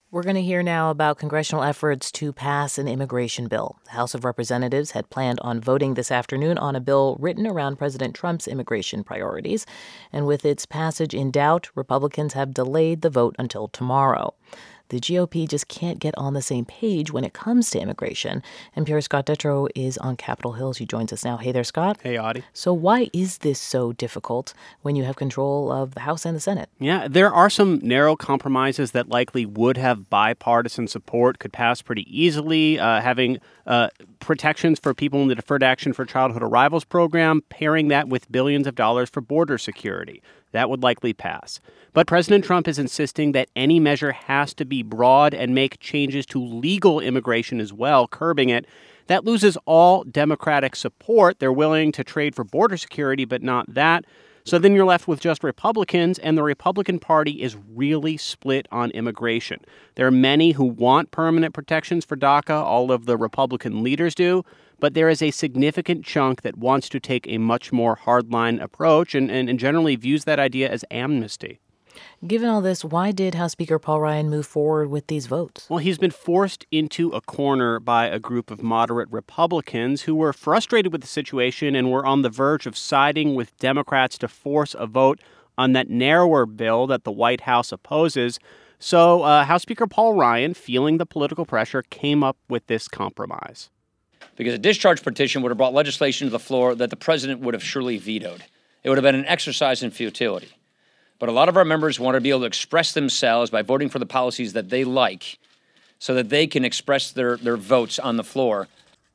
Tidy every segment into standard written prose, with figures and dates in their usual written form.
We're going to hear now about congressional efforts to pass an immigration bill. The House of Representatives had planned on voting this afternoon on a bill written around President Trump's immigration priorities. And with its passage in doubt, Republicans have delayed the vote until tomorrow. The GOP just can't get on the same page when it comes to immigration. NPR's Scott Detrow is on Capitol Hill. He joins us now. Hey there, Scott. Hey, Audie. So why is this so difficult when you have control of the House and the Senate? Yeah, there are some narrow compromises that likely would have bipartisan support, could pass pretty easily, having protections for people in the Deferred Action for Childhood Arrivals program, pairing that with billions of dollars for border security. That would likely pass. But President Trump is insisting that any measure has to be broad and make changes to legal immigration as well, curbing it. That loses all Democratic support. They're willing to trade for border security, but not that. So then you're left with just Republicans, and the Republican Party is really split on immigration. There are many who want permanent protections for DACA. All of the Republican leaders do. But there is a significant chunk that wants to take a much more hardline approach and generally views that idea as amnesty. Given all this, why did House Speaker Paul Ryan move forward with these votes? Well, he's been forced into a corner by a group of moderate Republicans who were frustrated with the situation and were on the verge of siding with Democrats to force a vote on that narrower bill that the White House opposes. So House Speaker Paul Ryan, feeling the political pressure, came up with this compromise. Because a discharge petition would have brought legislation to the floor that the president would have surely vetoed. It would have been an exercise in futility. But a lot of our members want to be able to express themselves by voting for the policies that they like so that they can express their votes on the floor.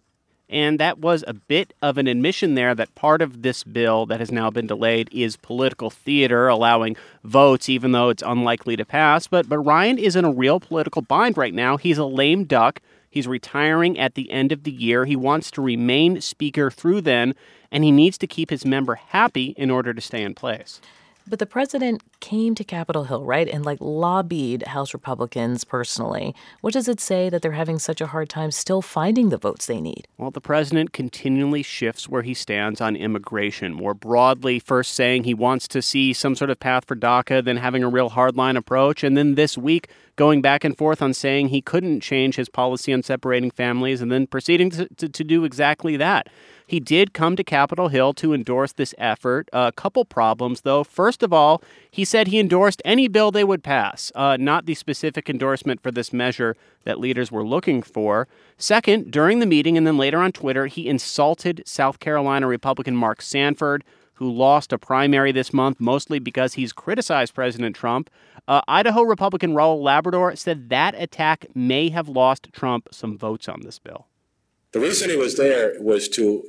And that was a bit of an admission there that part of this bill that has now been delayed is political theater, allowing votes even though it's unlikely to pass. But Ryan is in a real political bind right now. He's a lame duck. He's retiring at the end of the year. He wants to remain speaker through then, and he needs to keep his member happy in order to stay in place. But the president came to Capitol Hill, right, and lobbied House Republicans personally. What does it say that they're having such a hard time still finding the votes they need? Well, the president continually shifts where he stands on immigration. More broadly, first saying he wants to see some sort of path for DACA, then having a real hardline approach, and then this week going back and forth on saying he couldn't change his policy on separating families, and then proceeding to do exactly that. He did come to Capitol Hill to endorse this effort. A couple problems, though. First of all, he said he endorsed any bill they would pass, not the specific endorsement for this measure that leaders were looking for. Second, during the meeting and then later on Twitter, he insulted South Carolina Republican Mark Sanford, who lost a primary this month, mostly because he's criticized President Trump. Idaho Republican Raul Labrador said that attack may have lost Trump some votes on this bill. The reason he was there was to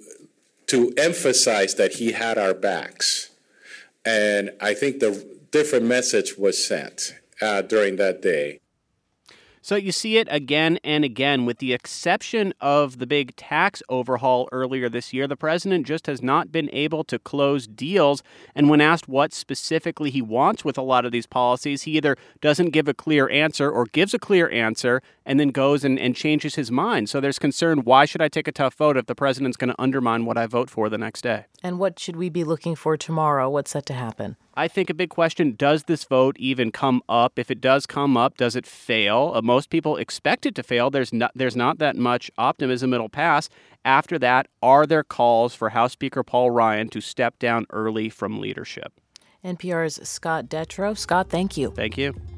emphasize that he had our backs. And I think the different message was sent during that day. So you see it again and again. With the exception of the big tax overhaul earlier this year, the president just has not been able to close deals. And when asked what specifically he wants with a lot of these policies, he either doesn't give a clear answer or gives a clear answer and then goes and changes his mind. So there's concern, why should I take a tough vote if the president's going to undermine what I vote for the next day? And what should we be looking for tomorrow? What's set to happen? I think a big question, does this vote even come up? If it does come up, does it fail? Most people expect it to fail. There's not that much optimism it'll pass. After that, are there calls for House Speaker Paul Ryan to step down early from leadership? NPR's Scott Detrow. Scott, thank you. Thank you.